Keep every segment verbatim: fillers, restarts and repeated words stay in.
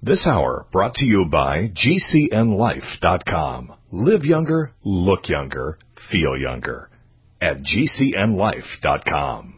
This hour brought to you by G C N life dot com. Live younger, look younger, feel younger at G C N life dot com.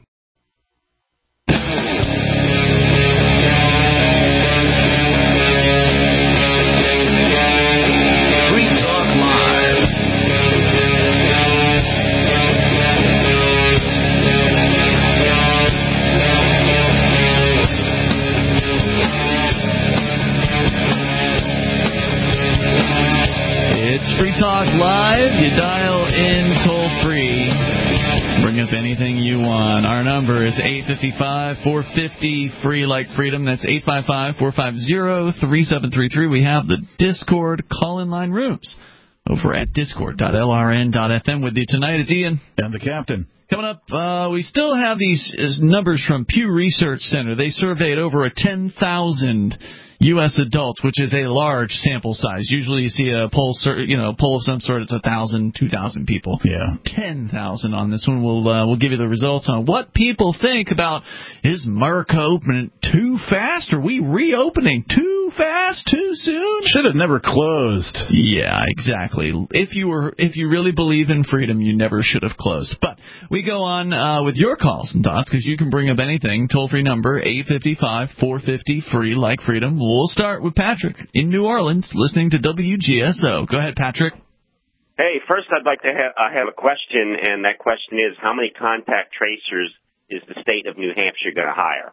It's Free Talk Live. You dial in toll-free. Bring up anything you want. Our number is eight five five, four five zero, free like freedom. That's eight five five, four five zero, three seven three three. We have the Discord call-in line rooms over at discord dot L R N dot F M. With you tonight is Ian. And the captain. Coming up, uh, we still have these numbers from Pew Research Center. They surveyed over a ten thousand U S adults, which is a large sample size. Usually you see a poll, you know, poll of some sort, it's one thousand, two thousand people. Yeah. ten thousand on this one. We'll uh, we'll give you the results on what people think about, is America opening too fast? Are we reopening too fast, too soon? Should have never closed. Yeah, exactly. If you were, if you really believe in freedom, you never should have closed. But we go on uh, with your calls and thoughts, because you can bring up anything. Toll-free number, eight five five, four five zero, free like freedom. We'll start with Patrick in New Orleans, listening to W G S O. Go ahead, Patrick. Hey, first I'd like to have, I have a question, and that question is, how many contact tracers is the state of New Hampshire going to hire?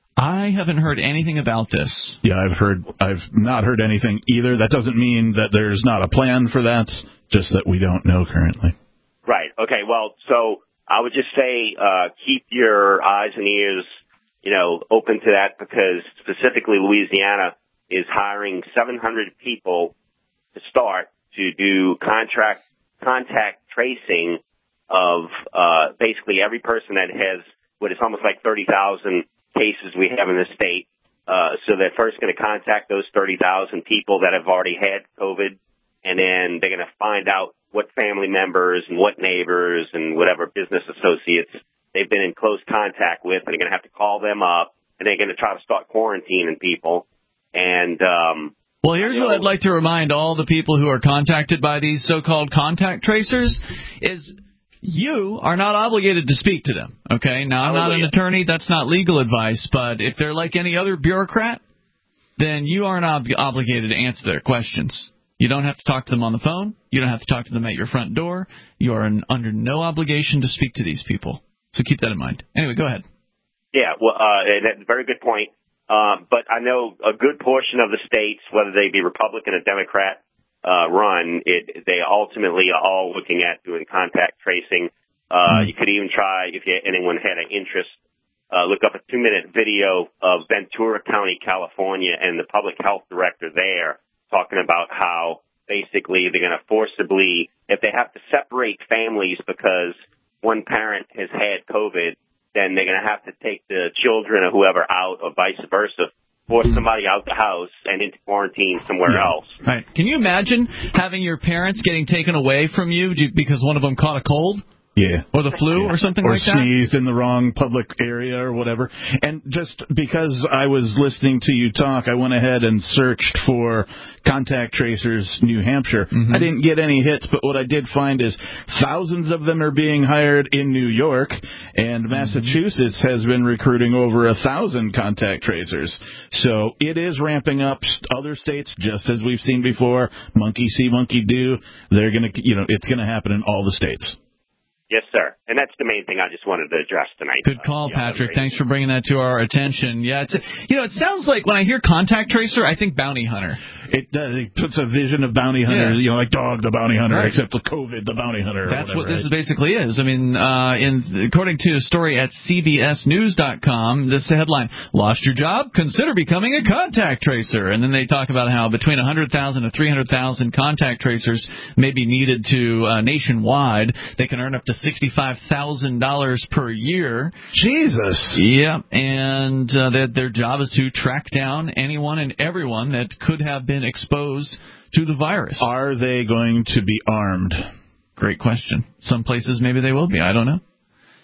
I haven't heard anything about this. Yeah, I've heard. I've not heard anything either. That doesn't mean that there's not a plan for that, just that we don't know currently. Right. Okay. Well, so I would just say uh, keep your eyes and ears, you know, open to that, because specifically Louisiana is hiring seven hundred people to start to do contract contact tracing of uh, basically every person that has what is almost like thirty thousand cases we have in the state. Uh, so they're first going to contact those thirty thousand people that have already had COVID, and then they're going to find out what family members and what neighbors and whatever business associates they've been in close contact with, and they're going to have to call them up, and they're going to try to start quarantining people. And um, well, here's what I'd like to remind all the people who are contacted by these so-called contact tracers is you are not obligated to speak to them, okay? Now, I'm not an attorney. That's not legal advice. But if they're like any other bureaucrat, then you aren't ob- obligated to answer their questions. You don't have to talk to them on the phone. You don't have to talk to them at your front door. You are an, under no obligation to speak to these people. So keep that in mind. Anyway, go ahead. Yeah, well, uh, that's a very good point. Um, but I know a good portion of the states, whether they be Republican or Democrat uh, run, it, they ultimately are all looking at doing contact tracing. Uh, mm-hmm. You could even try, if you, anyone had an interest, uh, look up a two-minute video of Ventura County, California, and the public health director there talking about how basically they're going to forcibly, if they have to separate families because one parent has had COVID, then they're going to have to take the children or whoever out, or vice versa, force somebody out the house and into quarantine somewhere yeah. else. Right. Can you imagine having your parents getting taken away from you because one of them caught a cold? Yeah. Or the flu yeah. or something or like that? Or sneezed in the wrong public area or whatever. And just because I was listening to you talk, I went ahead and searched for contact tracers New Hampshire. Mm-hmm. I didn't get any hits, but what I did find is thousands of them are being hired in New York, and Massachusetts mm-hmm. has been recruiting over a thousand contact tracers. So it is ramping up. Other states, just as we've seen before, monkey see, monkey do. They're going to, you know, it's going to happen in all the states. Yes, sir. And that's the main thing I just wanted to address tonight. Good call, uh, Patrick. Thanks for bringing that to our attention. Yeah, it's, you know, it sounds like when I hear contact tracer, I think bounty hunter. It does. It puts a vision of bounty hunter, yeah. you know, like Dog the bounty hunter, right. except with COVID, the bounty hunter. That's whatever, what this right? basically is. I mean, uh, in according to a story at C B S news dot com, this headline, lost your job? Consider becoming a contact tracer. And then they talk about how between one hundred thousand to three hundred thousand contact tracers may be needed to uh, nationwide. They can earn up to sixty-five thousand dollars per year. Jesus. Yeah, and uh, that their job is to track down anyone and everyone that could have been exposed to the virus. Are they going to be armed? Great question. Some places maybe they will be. I don't know.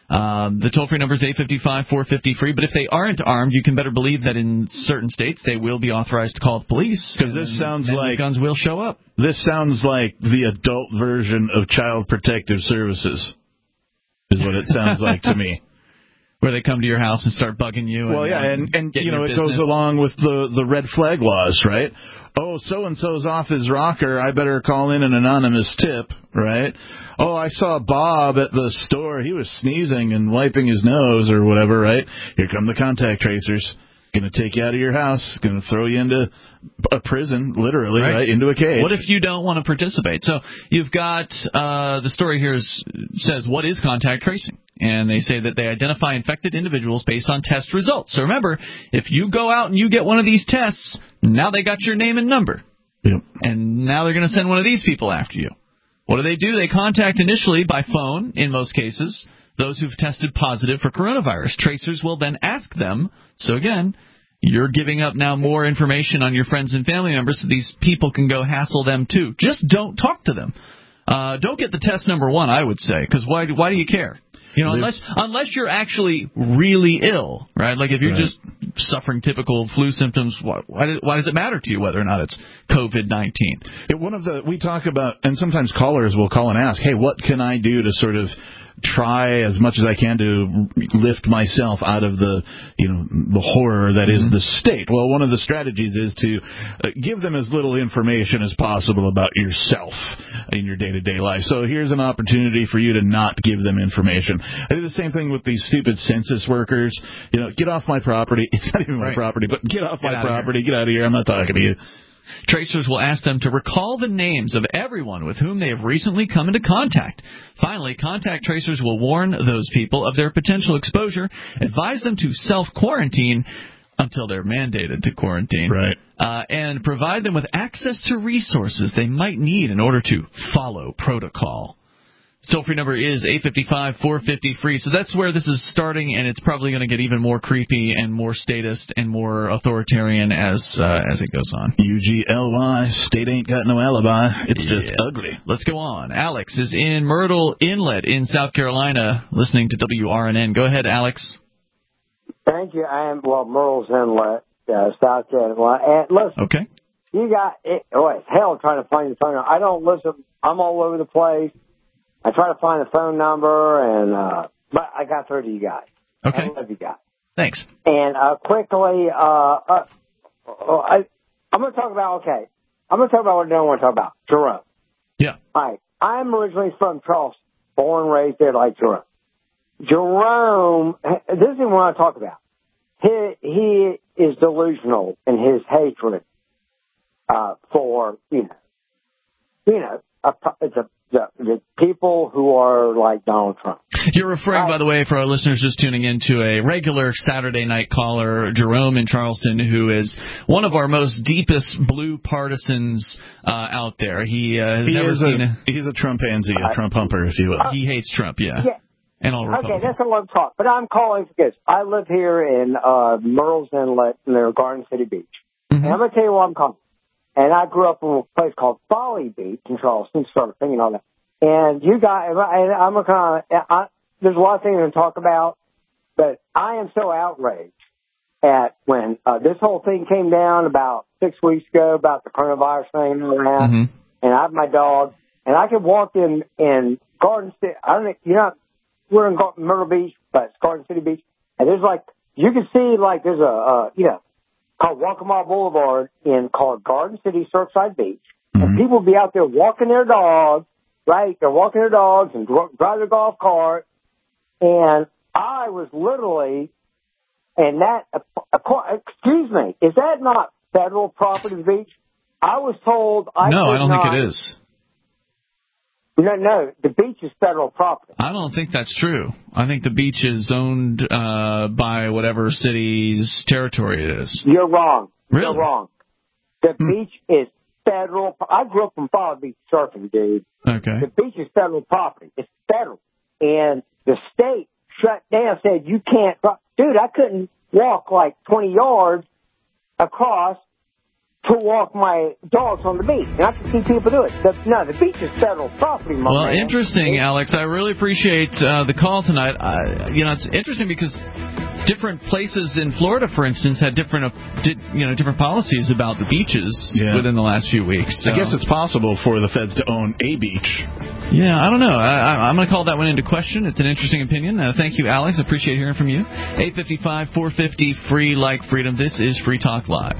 Um, the toll-free number is eight five five, four five zero, free, but if they aren't armed, you can better believe that in certain states they will be authorized to call the police. Because this sounds like... guns will show up. This sounds like the adult version of Child Protective Services, is what it sounds like to me. Where they come to your house and start bugging you. Well, and, yeah, and, and you know, it business. goes along with the, the red flag laws, right? Oh, so-and-so's off his rocker, I better call in an anonymous tip, right? Oh, I saw Bob at the store, he was sneezing and wiping his nose or whatever, right? Here come the contact tracers. Going to take you out of your house, going to throw you into a prison, literally, right. right, into a cage. What if you don't want to participate? So you've got, uh, the story here is, says, what is contact tracing? And they say that they identify infected individuals based on test results. So remember, if you go out and you get one of these tests, now they got your name and number. Yep. And now they're going to send one of these people after you. What do they do? They contact initially by phone, in most cases, those who've tested positive for coronavirus. Tracers will then ask them, so again, you're giving up now more information on your friends and family members so these people can go hassle them too. Just don't talk to them. Uh, don't get the test number one, I would say, because why, why do you care? You know, unless unless you're actually really ill, right? Like if you're right. just suffering typical flu symptoms, why, why, why does it matter to you whether or not it's COVID nineteen? Yeah, one of the we talk about, and sometimes callers will call and ask, hey, what can I do to sort of try as much as I can to lift myself out of the, you know, the horror that is mm-hmm. the state. Well, one of the strategies is to uh, give them as little information as possible about yourself in your day-to-day life. So here's an opportunity for you to not give them information. I do the same thing with these stupid census workers. You know, get off my property. It's not even my right. property, but get off get my property. Get out of here. I'm not talking to you. Tracers will ask them to recall the names of everyone with whom they have recently come into contact. Finally, contact tracers will warn those people of their potential exposure, advise them to self-quarantine until they're mandated to quarantine, right. uh, and provide them with access to resources they might need in order to follow protocol. Toll-free number is eight five five, four five zero, free. So that's where this is starting, and it's probably going to get even more creepy and more statist and more authoritarian as uh, as it goes on. U G L Y, state ain't got no alibi. It's yeah. just ugly. Let's go on. Alex is in Myrtle Inlet in South Carolina listening to W R N N. Go ahead, Alex. Thank you. I am, well, Myrtle's Inlet, uh, South Carolina. And listen, okay. You got, it, oh, it's hell trying to find the phone number. I don't listen. I'm all over the place. I try to find the phone number, and uh, but I got through to you guys. Okay. I love you guys. Thanks. And uh, quickly, uh, uh, I, I'm going to talk about, okay, I'm going to talk about what I don't want to talk about, Jerome. Yeah. All right. I'm originally from Charleston, born and raised there like Jerome. Jerome, this is what I want to talk about. He, he is delusional in his hatred uh, for, you know, you know, a, it's a The, the people who are like Donald Trump. You're referring, uh, by the way, for our listeners just tuning in, to a regular Saturday night caller, Jerome in Charleston, who is one of our most deepest blue partisans uh, out there. He uh, has he never seen a, a... He's a Trumpanzee, a uh, Trump humper, if you will. Uh, he hates Trump, yeah. yeah. And all Republicans. Okay, that's a long talk. But I'm calling for this. I live here in uh, Myrtle's Inlet near Garden City Beach. Mm-hmm. And I'm going to tell you why I'm calling. And I grew up in a place called Folly Beach in Charleston, sort of thinking all that. And you guys, and I'm a kind of, I, there's a lot of things to talk about, but I am so outraged at when uh, this whole thing came down about six weeks ago about the coronavirus thing and all that. Mm-hmm. And I have my dog, and I could walk in in Garden City. I don't know, you know, we're in Myrtle Beach, but it's Garden City Beach, and there's like you can see like there's a uh, you know. called Waccamaw Boulevard in called Garden City Surfside Beach. Mm-hmm. And people be out there walking their dogs, right? They're walking their dogs and drive their golf cart. And I was literally, and that, excuse me, is that not federal property, the beach? I was told I No, could I don't not, think it is. No, no, the beach is federal property. I don't think that's true. I think the beach is owned uh, by whatever city's territory it is. You're wrong. Really? You're wrong. The hmm. beach is federal. I grew up in Folly Beach surfing, dude. Okay. The beach is federal property. It's federal. And the state shut down, said you can't. Dude, I couldn't walk like twenty yards across to walk my dogs on the beach. And I can see people do it. The, no, the beach is federal property, my Well, man. interesting, Alex. I really appreciate uh, the call tonight. Uh, you know, it's interesting because different places in Florida, for instance, had different, uh, did, you know, different policies about the beaches yeah. within the last few weeks. So. I guess it's possible for the feds to own a beach. Yeah, I don't know. I, I'm going to call that one into question. It's an interesting opinion. Uh, thank you, Alex. I appreciate hearing from you. eight five five, four fifty, free like freedom. This is Free Talk Live.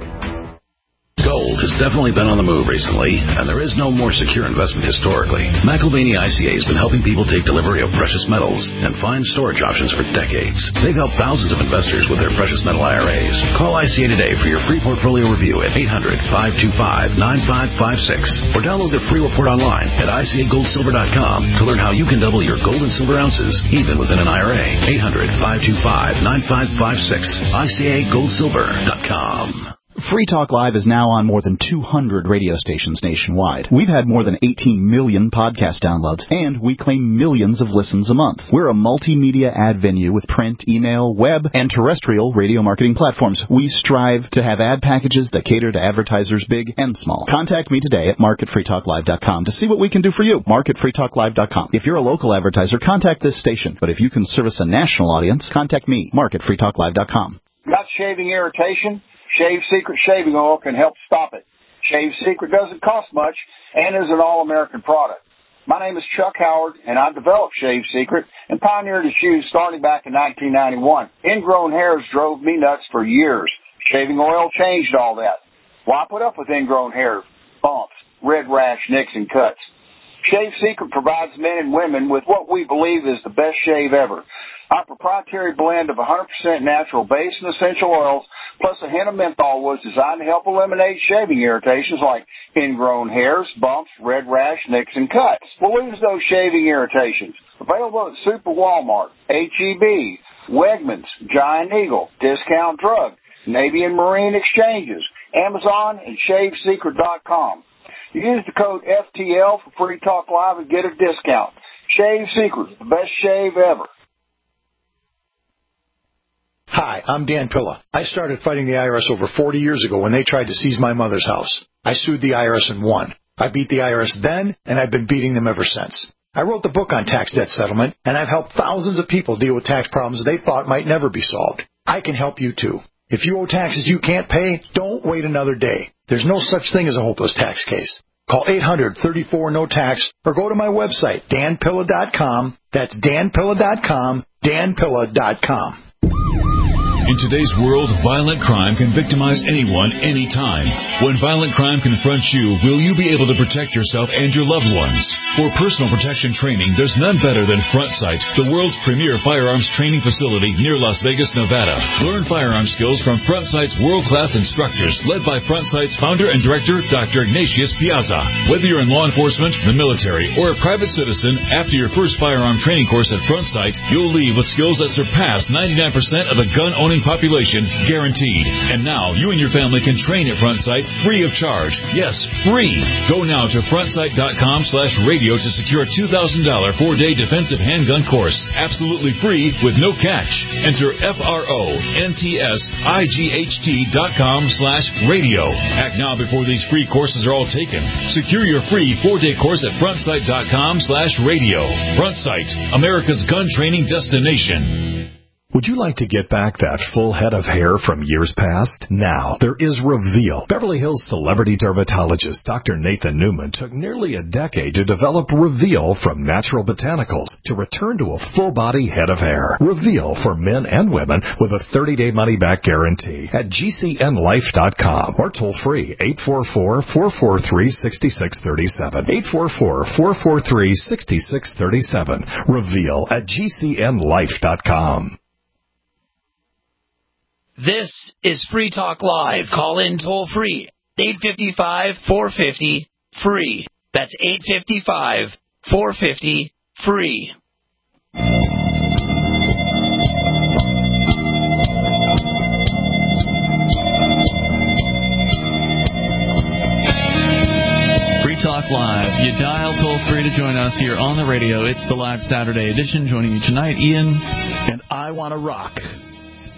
Gold has definitely been on the move recently, and there is no more secure investment historically. McElvaney I C A has been helping people take delivery of precious metals and find storage options for decades. They've helped thousands of investors with their precious metal I R As. Call I C A today for your free portfolio review at eight hundred, five two five, nine five five six or download their free report online at I C A gold silver dot com to learn how you can double your gold and silver ounces even within an I R A. eight hundred, five two five, nine five five six. I C A gold silver dot com. Free Talk Live is now on more than two hundred radio stations nationwide. We've had more than eighteen million podcast downloads, and we claim millions of listens a month. We're a multimedia ad venue with print, email, web, and terrestrial radio marketing platforms. We strive to have ad packages that cater to advertisers big and small. Contact me today at market free talk live dot com to see what we can do for you. market free talk live dot com. If you're a local advertiser, contact this station. But if you can service a national audience, contact me, market free talk live dot com. Got shaving irritation? Shave Secret shaving oil can help stop it. Shave Secret doesn't cost much and is an all-American product. My name is Chuck Howard, and I developed Shave Secret and pioneered its use starting back in nineteen ninety-one. Ingrown hairs drove me nuts for years. Shaving oil changed all that. Why put up with ingrown hair, bumps, red rash, nicks, and cuts? Shave Secret provides men and women with what we believe is the best shave ever. Our proprietary blend of one hundred percent natural base and essential oils plus a hint of menthol was designed to help eliminate shaving irritations like ingrown hairs, bumps, red rash, nicks, and cuts. We'll lose those shaving irritations. Available at Super Walmart, H E B, Wegmans, Giant Eagle, Discount Drug, Navy and Marine Exchanges, Amazon, and shave secret dot com. Use the code F T L for Free Talk Live and get a discount. Shave Secret, the best shave ever. Hi, I'm Dan Pilla. I started fighting the I R S over forty years ago when they tried to seize my mother's house. I sued the I R S and won. I beat the I R S then, and I've been beating them ever since. I wrote the book on tax debt settlement, and I've helped thousands of people deal with tax problems they thought might never be solved. I can help you, too. If you owe taxes you can't pay, don't wait another day. There's no such thing as a hopeless tax case. Call eight hundred, thirty-four, no tax or go to my website, dan pilla dot com. That's dan pilla dot com, dan pilla dot com. In today's world, violent crime can victimize anyone, anytime. When violent crime confronts you, will you be able to protect yourself and your loved ones? For personal protection training, there's none better than Front Sight, the world's premier firearms training facility near Las Vegas, Nevada. Learn firearm skills from Front Sight's world-class instructors, led by Front Sight's founder and director, Doctor Ignatius Piazza. Whether you're in law enforcement, the military, or a private citizen, after your first firearm training course at Front Sight, you'll leave with skills that surpass ninety-nine percent of the gun-owning population, guaranteed. And now you and your family can train at Front Sight free of charge. Yes, free. Go now to front sight dot com slash radio to secure a two thousand dollars four-day defensive handgun course. Absolutely free with no catch. Enter F R O N T S I G H T dot com slash radio. Act now before these free courses are all taken. Secure your free four-day course at front sight dot com slash radio. Front Sight, America's gun training destination. Would you like to get back that full head of hair from years past? Now, there is Reveal. Beverly Hills celebrity dermatologist Doctor Nathan Newman took nearly a decade to develop Reveal from natural botanicals to return to a full-body head of hair. Reveal for men and women with a thirty-day money-back guarantee at G C N life dot com or toll-free eight four four, four four three, six six three seven. eight four four, four four three, six six three seven. Reveal at G C N life dot com. This is Free Talk Live. Call in toll free. eight five five, four five zero, free. That's eight five five, four five zero, free. Free Talk Live. You dial toll free to join us here on the radio. It's the live Saturday edition. Joining you tonight, Ian. And I Want to Rock.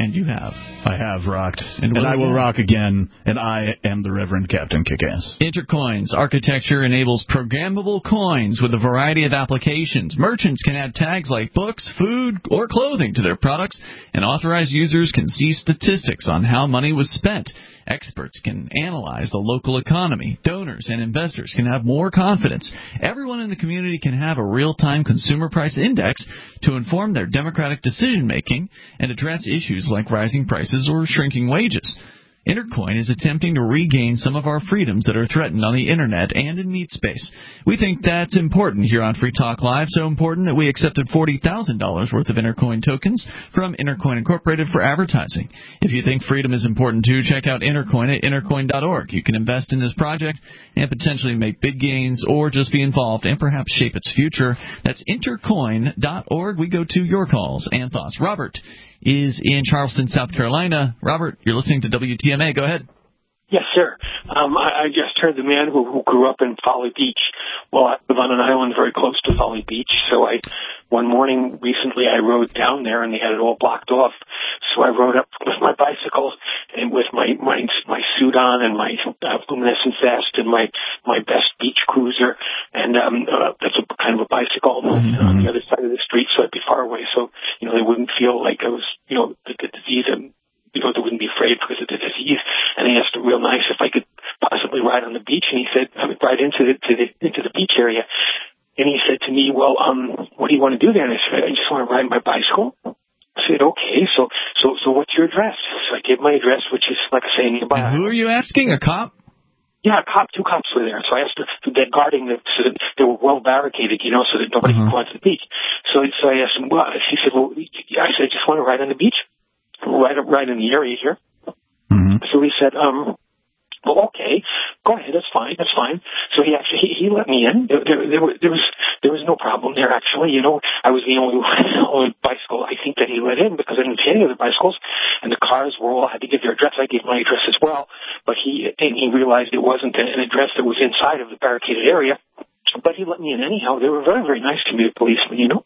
And you have. I have rocked. And, and I will rock again, and I am the Reverend Captain Kickass. Intercoins architecture enables programmable coins with a variety of applications. Merchants can add tags like books, food, or clothing to their products, and authorized users can see statistics on how money was spent. Experts can analyze the local economy. Donors and investors can have more confidence. Everyone in the community can have a real-time consumer price index to inform their democratic decision-making and address issues like rising prices or shrinking wages. Intercoin is attempting to regain some of our freedoms that are threatened on the Internet and in meat space. We think that's important here on Free Talk Live, so important that we accepted forty thousand dollars worth of Intercoin tokens from Intercoin Incorporated for advertising. If you think freedom is important too, check out Intercoin at intercoin dot org. You can invest in this project and potentially make big gains or just be involved and perhaps shape its future. That's intercoin dot org. We go to your calls and thoughts. Robert is in Charleston, South Carolina. Robert, you're listening to W T M A. Go ahead. Yes, sir. Um, I, I just heard the man who, who grew up in Folly Beach. Well, I live on an island very close to Folly Beach, so I one morning recently I rode down there and they had it all blocked off. So I rode up with my bicycle and with my my, my suit on and my uh, luminescent vest and my my best beach cruiser, and um, uh, that's a kind of a bicycle mm-hmm. on the other side of the street, so I'd be far away, so you know they wouldn't feel like I was you know the, the disease and. You know, they wouldn't be afraid because of the disease. And I asked him real nice if I could possibly ride on the beach, and he said, I would ride into the, to the into the beach area. And he said to me, well, um, what do you want to do there? And I said, I just want to ride my bicycle. I said, okay, so so so what's your address? So I gave my address, which is, like I say, nearby. And who are you asking? A cop? Yeah, a cop, two cops were there. So I asked the, the guarding, the, so that they were well barricaded, you know, so that nobody uh-huh. could go onto the beach. So, so I asked him, well, he said, well, I said, I just want to ride on the beach. Right, right in the area here. Mm-hmm. So he said, um, well, okay, go ahead, that's fine, that's fine. So he actually, he, he let me in. There, there, there, was, there was, there was no problem there, actually. You know, I was the only, only bicycle, I think, that he let in because I didn't see any other bicycles. And the cars were all, had to give their address. I gave my address as well. But he, and he realized it wasn't an address that was inside of the barricaded area. But he let me in anyhow. They were very, very nice to me, the policemen, you know.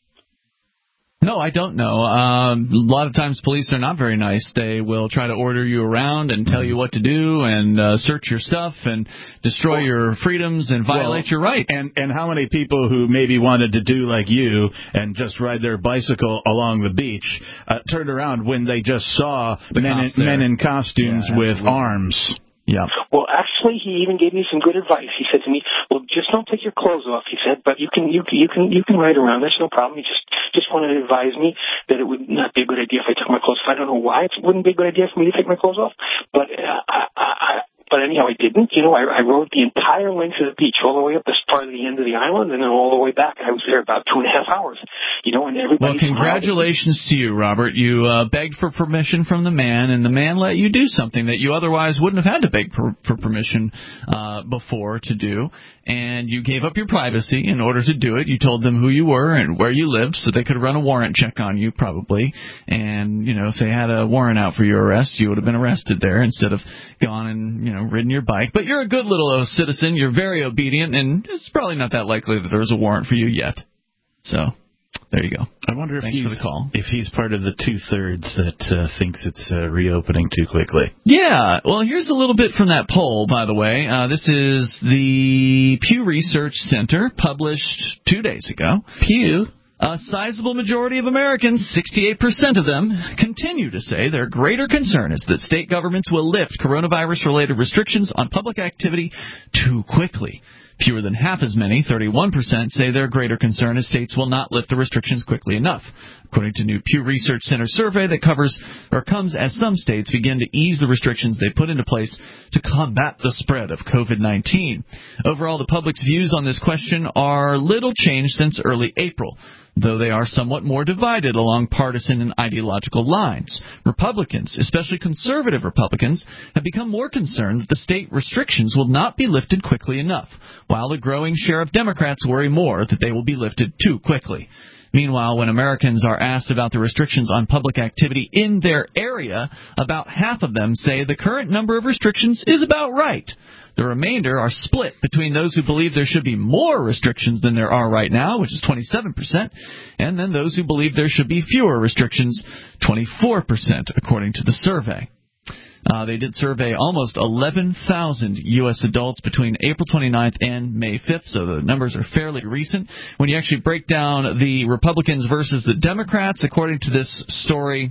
No, I don't know. Um, a lot of times police are not very nice. They will try to order you around and tell you what to do and uh, search your stuff and destroy well, your freedoms and violate well, your rights. And and how many people who maybe wanted to do like you and just ride their bicycle along the beach uh, turned around when they just saw the men, in, men in costumes yeah, with arms? Yeah. Well, actually, he even gave me some good advice. He said to me, "Well, just don't take your clothes off." He said, "But you can, you can, you can, you can ride around. That's no problem." He just, just wanted to advise me that it would not be a good idea if I took my clothes off. I don't know why it wouldn't be a good idea for me to take my clothes off, but uh, I, I, I, but anyhow, I didn't. You know, I, I rode the entire length of the beach, all the way up as far as the end of the island, and then all the way back. I was there about two and a half hours. You know, and everybody. Well, congratulations to you, Robert. You uh, begged for permission from the man, and the man let you do something that you otherwise wouldn't have had to beg for, for permission uh, before to do. And you gave up your privacy in order to do it. You told them who you were and where you lived, so they could run a warrant check on you, probably. And you know, if they had a warrant out for your arrest, you would have been arrested there instead of gone and you know ridden your bike. But you're a good little citizen. You're very obedient, and it's probably not that likely that there's a warrant for you yet. So. There you go. I wonder if Thanks he's for the call. if he's part of the two-thirds that uh, thinks it's uh, reopening too quickly. Yeah. Well, here's a little bit from that poll, by the way. Uh, this is the Pew Research Center, published two days ago. Pew. A sizable majority of Americans, sixty-eight percent of them, continue to say their greater concern is that state governments will lift coronavirus-related restrictions on public activity too quickly. Fewer than half as many, thirty-one percent, say their greater concern is states will not lift the restrictions quickly enough. According to a new Pew Research Center survey that covers or comes as some states begin to ease the restrictions they put into place to combat the spread of COVID nineteen. Overall, the public's views on this question are little changed since early April, though they are somewhat more divided along partisan and ideological lines. Republicans, especially conservative Republicans, have become more concerned that the state restrictions will not be lifted quickly enough, while a growing share of Democrats worry more that they will be lifted too quickly. Meanwhile, when Americans are asked about the restrictions on public activity in their area, about half of them say the current number of restrictions is about right. The remainder are split between those who believe there should be more restrictions than there are right now, which is twenty-seven percent, and then those who believe there should be fewer restrictions, twenty-four percent, according to the survey. Uh, they did survey almost eleven thousand U S adults between April twenty-ninth and May fifth, so the numbers are fairly recent. When you actually break down the Republicans versus the Democrats, according to this story,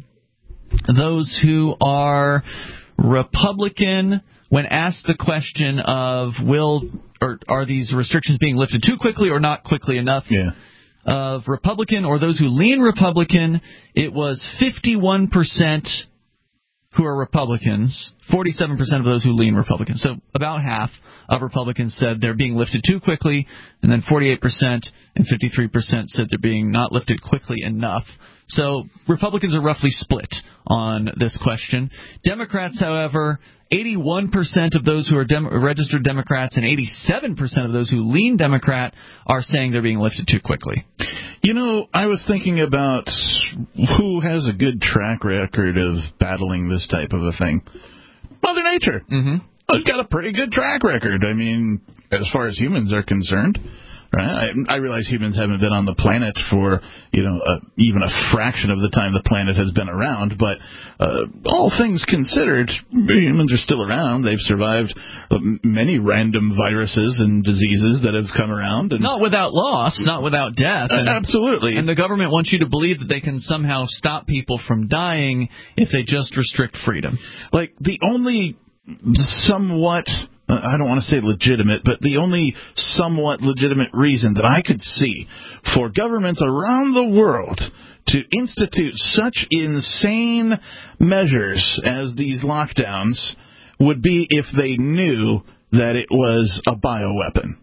those who are Republican, when asked the question of will or are these restrictions being lifted too quickly or not quickly enough, yeah. of Republican or those who lean Republican, it was fifty-one percent who are Republicans, forty-seven percent of those who lean Republican. So about half of Republicans said they're being lifted too quickly, and then forty-eight percent and fifty-three percent said they're being not lifted quickly enough. So Republicans are roughly split on this question. Democrats, however, eighty-one percent of those who are dem- registered Democrats and eighty-seven percent of those who lean Democrat are saying they're being lifted too quickly. You know, I was thinking about who has a good track record of battling this type of a thing. Mother Nature. Mm-hmm. It's got a pretty good track record. I mean, as far as humans are concerned. Right? I, I realize humans haven't been on the planet for, you know, uh, even a fraction of the time the planet has been around, but uh, all things considered, humans are still around. They've survived many random viruses and diseases that have come around. And not without loss, not without death. And, uh, absolutely. And the government wants you to believe that they can somehow stop people from dying if they just restrict freedom. Like, the only somewhat... I don't want to say legitimate, but the only somewhat legitimate reason that I could see for governments around the world to institute such insane measures as these lockdowns would be if they knew that it was a bioweapon.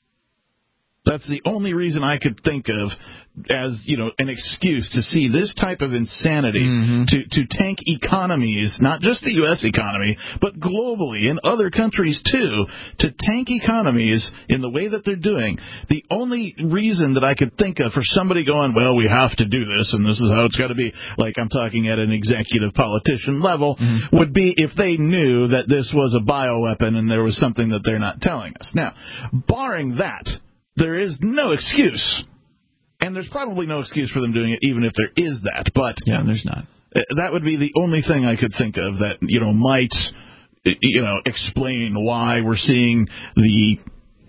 That's the only reason I could think of as, you know, an excuse to see this type of insanity, mm-hmm. to, to tank economies, not just the U S economy, but globally in other countries too, to tank economies in the way that they're doing. The only reason that I could think of for somebody going, well, we have to do this and this is how it's got to be, like I'm talking at an executive politician level, mm-hmm. would be if they knew that this was a bioweapon and there was something that they're not telling us. Now, barring that, there is no excuse. And there's probably no excuse for them doing it, even if there is that. But yeah, there's not. That would be the only thing I could think of that, you know, might, you know, explain why we're seeing the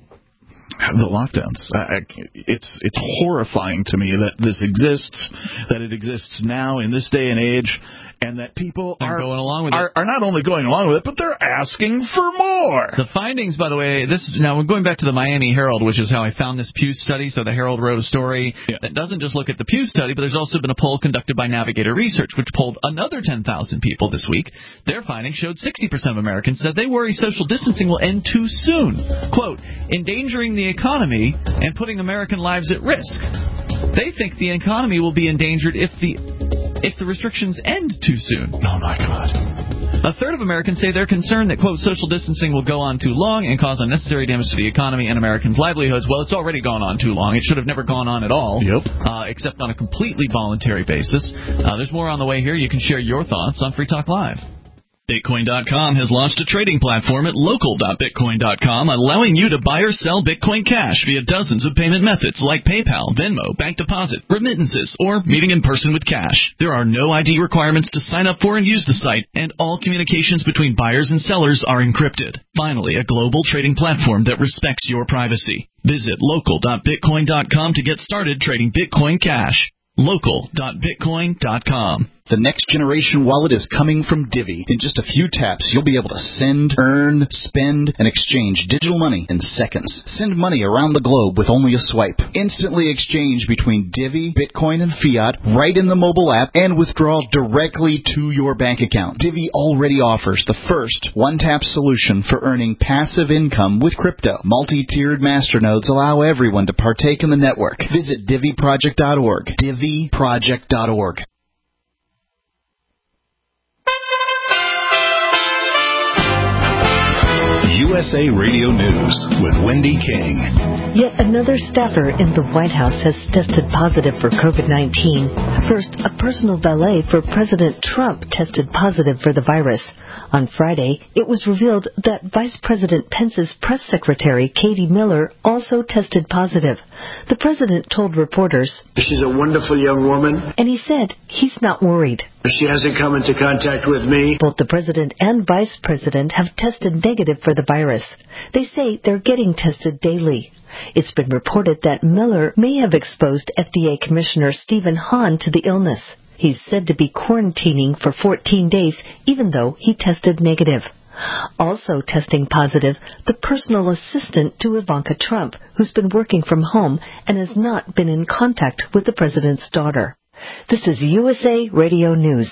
the lockdowns. I, it's it's horrifying to me that this exists, that it exists now in this day and age, and that people are are going along with are, it. are not only going along with it, but they're asking for more. The findings, by the way, this is now we're going back to the Miami Herald, which is how I found this Pew study. So the Herald wrote a story yeah. that doesn't just look at the Pew study, but there's also been a poll conducted by Navigator Research, which polled another ten thousand people this week. Their findings showed sixty percent of Americans said they worry social distancing will end too soon. Quote, endangering the economy and putting American lives at risk. They think the economy will be endangered if the if the restrictions end too soon. Oh, my God. A third of Americans say they're concerned that, quote, social distancing will go on too long and cause unnecessary damage to the economy and Americans' livelihoods. Well, it's already gone on too long. It should have never gone on at all, yep. uh, except on a completely voluntary basis. Uh, there's more on the way here. You can share your thoughts on Free Talk Live. Bitcoin dot com has launched a trading platform at local dot bitcoin dot com, allowing you to buy or sell Bitcoin Cash via dozens of payment methods like PayPal, Venmo, bank deposit, remittances, or meeting in person with cash. There are no I D requirements to sign up for and use the site, and all communications between buyers and sellers are encrypted. Finally, a global trading platform that respects your privacy. Visit local dot bitcoin dot com to get started trading Bitcoin Cash. local dot bitcoin dot com. The next generation wallet is coming from Divvy. In just a few taps, you'll be able to send, earn, spend, and exchange digital money in seconds. Send money around the globe with only a swipe. Instantly exchange between Divvy, Bitcoin, and fiat right in the mobile app and withdraw directly to your bank account. Divvy already offers the first one-tap solution for earning passive income with crypto. Multi-tiered masternodes allow everyone to partake in the network. Visit Divvy project dot org. Divvy project dot org. U S A Radio News with Wendy King. Yet another staffer in the White House has tested positive for COVID nineteen. First, a personal valet for President Trump tested positive for the virus. On Friday, it was revealed that Vice President Pence's press secretary, Katie Miller, also tested positive. The president told reporters, "She's a wonderful young woman." And he said he's not worried. "She hasn't come into contact with me." Both the president and vice president have tested negative for the virus. They say they're getting tested daily. It's been reported that Miller may have exposed F D A Commissioner Stephen Hahn to the illness. He's said to be quarantining for fourteen days, even though he tested negative. Also testing positive, the personal assistant to Ivanka Trump, who's been working from home and has not been in contact with the president's daughter. This is U S A Radio News.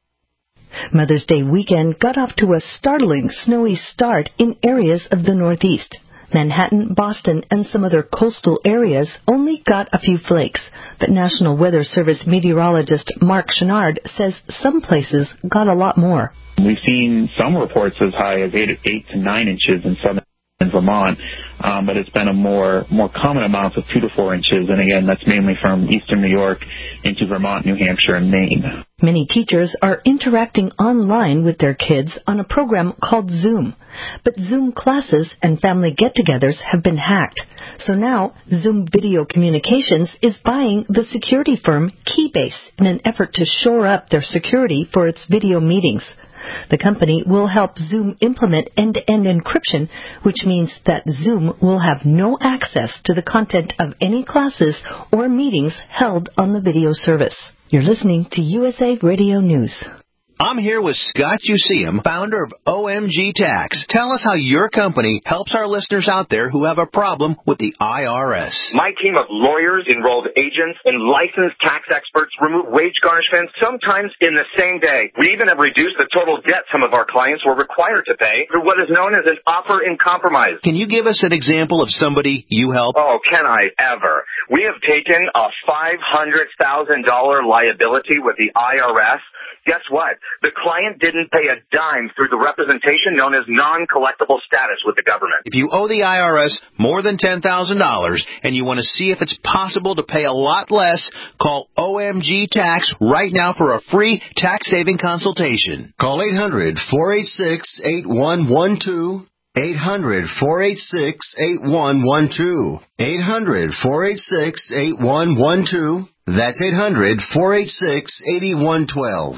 Mother's Day weekend got off to a startling snowy start in areas of the Northeast. Manhattan, Boston, and some other coastal areas only got a few flakes, but National Weather Service meteorologist Mark Chenard says some places got a lot more. We've seen some reports as high as eight, eight to nine inches in southern Vermont, um, but it's been a more more common amount of two to four inches, and again, that's mainly from eastern New York into Vermont, New Hampshire, and Maine. Many teachers are interacting online with their kids on a program called Zoom. But Zoom classes and family get-togethers have been hacked. So now, Zoom Video Communications is buying the security firm Keybase in an effort to shore up their security for its video meetings. The company will help Zoom implement end-to-end encryption, which means that Zoom will have no access to the content of any classes or meetings held on the video service. You're listening to U S A Radio News. I'm here with Scott Useum, founder of O M G Tax. Tell us how your company helps our listeners out there who have a problem with the I R S. My team of lawyers, enrolled agents, and licensed tax experts remove wage garnishments sometimes in the same day. We even have reduced the total debt some of our clients were required to pay through what is known as an offer in compromise. Can you give us an example of somebody you help? Oh, can I ever? We have taken a five hundred thousand dollars liability with the I R S. Guess what? The client didn't pay a dime through the representation known as non-collectible status with the government. If you owe the I R S more than ten thousand dollars and you want to see if it's possible to pay a lot less, call O M G Tax right now for a free tax-saving consultation. Call eight hundred, four eight six, eight one one two. eight hundred, four eight six, eight one one two. eight hundred, four eight six, eight one one two. That's eight hundred, four eight six, eight one one two.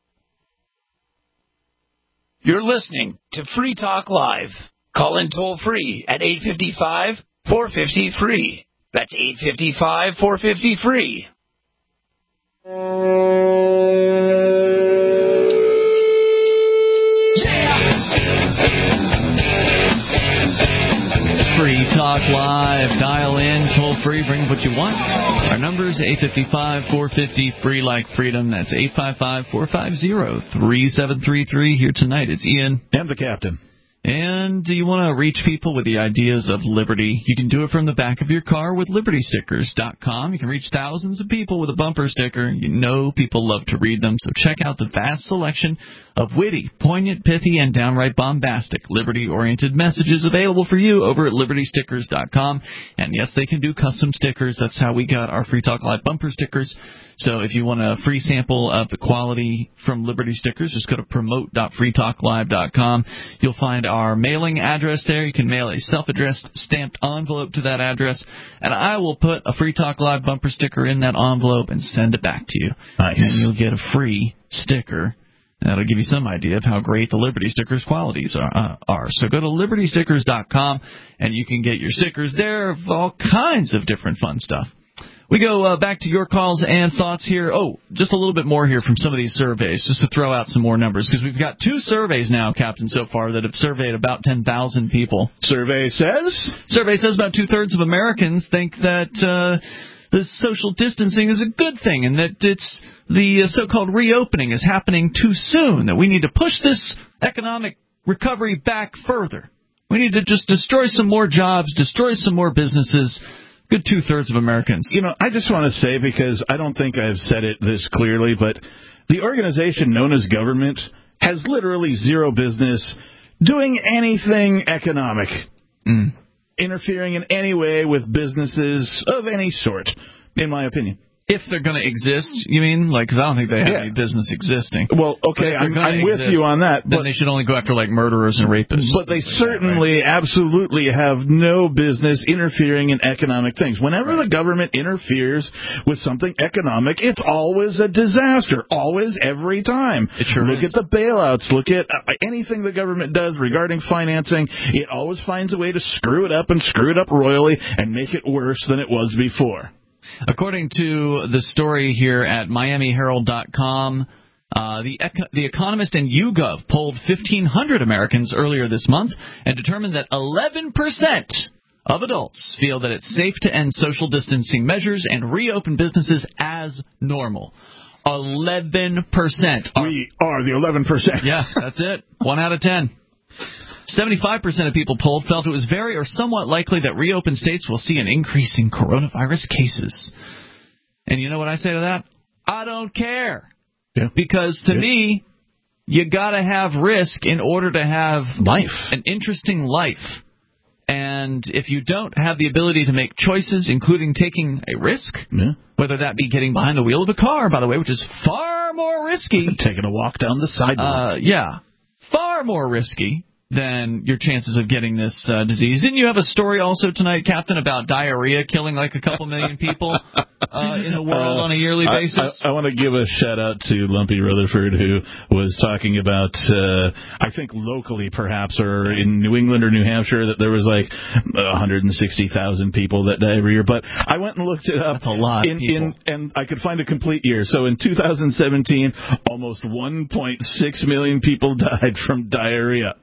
You're listening to Free Talk Live. Call in toll free at eight five five, four five zero, free. That's eight five five, four five zero, free. Free Talk Live. Dial in, toll free, bring what you want. Our number is eight five five, four five zero, free like freedom. That's eight five five, four five zero, three seven three three. Here tonight, it's Ian. And the captain. And do you want to reach people with the ideas of liberty? You can do it from the back of your car with liberty stickers dot com. You can reach thousands of people with a bumper sticker. You know people love to read them, so check out the vast selection of witty, poignant, pithy, and downright bombastic liberty-oriented messages available for you over at liberty stickers dot com. And yes, they can do custom stickers. That's how we got our Free Talk Live bumper stickers. So if you want a free sample of the quality from Liberty Stickers, just go to promote dot free talk live dot com. You'll find our mailing address there. You can mail a self-addressed stamped envelope to that address, and I will put a Free Talk Live bumper sticker in that envelope and send it back to you. Nice. And you'll get a free sticker. That'll give you some idea of how great the Liberty Stickers qualities are. Uh, are. So go to liberty stickers dot com, and you can get your stickers there of all kinds of different fun stuff. We go uh, back to your calls and thoughts here. Oh, just a little bit more here from some of these surveys, just to throw out some more numbers, because we've got two surveys now, Captain, so far that have surveyed about ten thousand people. Survey says? Survey says about two-thirds of Americans think that uh, the social distancing is a good thing, and that it's the uh, so-called reopening is happening too soon, that we need to push this economic recovery back further. We need to just destroy some more jobs, destroy some more businesses. Good two-thirds of Americans. You know, I just want to say, because I don't think I've said it this clearly, but the organization known as government has literally zero business doing anything economic, mm. interfering in any way with businesses of any sort, in my opinion. If they're going to exist, you mean? Like, because I don't think they have yeah. any business existing. Well, okay, I'm, I'm with exist, you on that. Then but, they should only go after, like, murderers and rapists. But they certainly, that, right? absolutely have no business interfering in economic things. Whenever right. the government interferes with something economic, it's always a disaster. Always, every time. It sure Look is. at the bailouts. Look at uh, anything the government does regarding financing. It always finds a way to screw it up and screw it up royally and make it worse than it was before. According to the story here at Miami Herald dot com, uh, the, Eco- the Economist and YouGov polled fifteen hundred Americans earlier this month and determined that eleven percent of adults feel that it's safe to end social distancing measures and reopen businesses as normal. eleven percent. Are, we are the eleven percent. Yeah, that's it. One out of ten. seventy-five percent of people polled felt it was very or somewhat likely that reopened states will see an increase in coronavirus cases. And you know what I say to that? I don't care. Yeah. Because to yeah. me, you got to have risk in order to have life, an interesting life. And if you don't have the ability to make choices, including taking a risk, yeah. whether that be getting behind the wheel of a car, by the way, which is far more risky. Taking a walk down the sidewalk. Uh, yeah. Far more risky than your chances of getting this uh, disease. Didn't you have a story also tonight, Captain, about diarrhea killing like a couple million people uh, in the world uh, on a yearly basis? I, I, I want to give a shout-out to Lumpy Rutherford, who was talking about, uh, I think locally perhaps, or in New England or New Hampshire, that there was like one hundred sixty thousand people that die every year. But I went and looked it up. That's a lot in, of people. In, and I could find a complete year. So in two thousand seventeen, almost one point six million people died from diarrhea.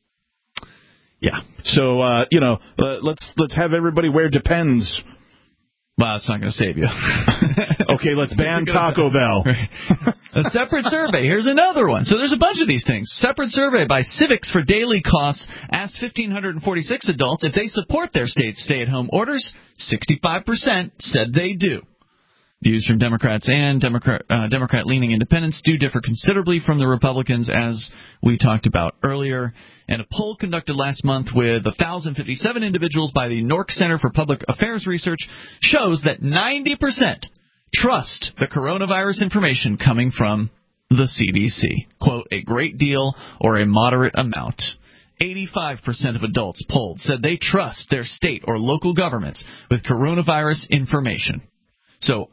Yeah. So, uh, you know, uh, let's let's have everybody wear Depends. Well, it's not going to save you. Okay, let's ban Taco Bell. Right. A separate survey. Here's another one. So there's a bunch of these things. Separate survey by Civics for Daily Costs asked one thousand five hundred forty-six adults if they support their state's stay-at-home orders. sixty-five percent said they do. Views from Democrats and Democrat, uh, Democrat-leaning independents do differ considerably from the Republicans, as we talked about earlier. And a poll conducted last month with one thousand fifty-seven individuals by the Nork Center for Public Affairs Research shows that ninety percent trust the coronavirus information coming from the C D C. Quote, a great deal or a moderate amount. eighty-five percent of adults polled said they trust their state or local governments with coronavirus information. So,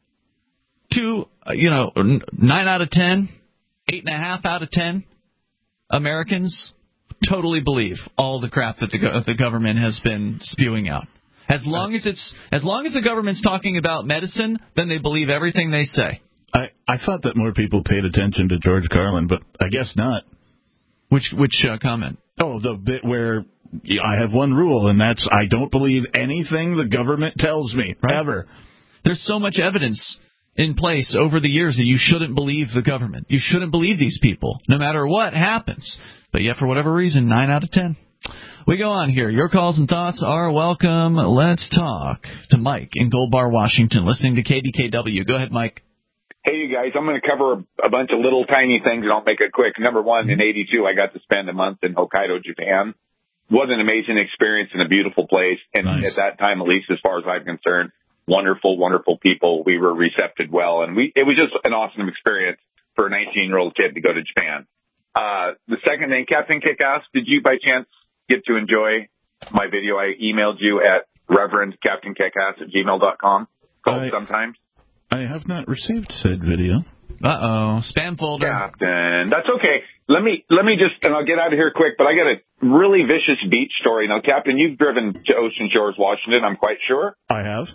two, you know, nine out of ten, eight and a half out of ten Americans totally believe all the crap that the, the government has been spewing out. As long as it's as long as the government's talking about medicine, then they believe everything they say. I, I thought that more people paid attention to George Carlin, but I guess not. Which which uh, comment? Oh, the bit where I have one rule, and that's I don't believe anything the government tells me, right. ever. There's so much evidence in place over the years that you shouldn't believe the government. You shouldn't believe these people, no matter what happens. But yet, for whatever reason, nine out of ten. We go on here. Your calls and thoughts are welcome. Let's talk to Mike in Gold Bar, Washington, listening to K D K W. Go ahead, Mike. Hey, you guys. I'm going to cover a bunch of little tiny things, and I'll make it quick. Number one, in eighty-two, I got to spend a month in Hokkaido, Japan. What an amazing experience and a beautiful place. And nice. At that time, at least as far as I'm concerned, wonderful, wonderful people. We were recepted well, and we it was just an awesome experience for a nineteen-year-old kid to go to Japan. Uh, the second thing, Captain Kickass, did you by chance get to enjoy my video? I emailed you at Reverend Captain Kickass at gmail dot com. Called I, sometimes. I have not received said video. Uh-oh. Spam folder. Captain. That's okay. Let me, let me just, and I'll get out of here quick, but I got a really vicious beach story. Now, Captain, you've driven to Ocean Shores, Washington, I'm quite sure. I have.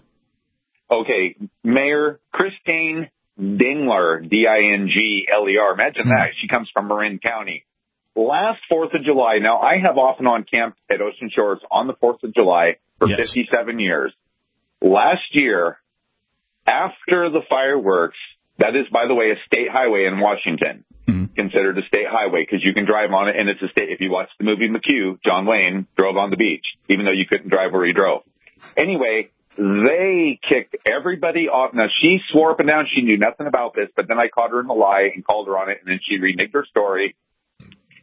Okay. Mayor Christine Dingler, D I N G L E R. Imagine mm. that. She comes from Marin County. Last fourth of July, now I have off and on camped at Ocean Shores on the fourth of July for yes. fifty-seven years. Last year, after the fireworks, that is, by the way, a state highway in Washington, mm. considered a state highway because you can drive on it, and it's a state. If you watch the movie McHugh, John Wayne drove on the beach, even though you couldn't drive where he drove. Anyway, they kicked everybody off. Now, she swore up and down she knew nothing about this, but then I caught her in the lie and called her on it, and then she reneged her story.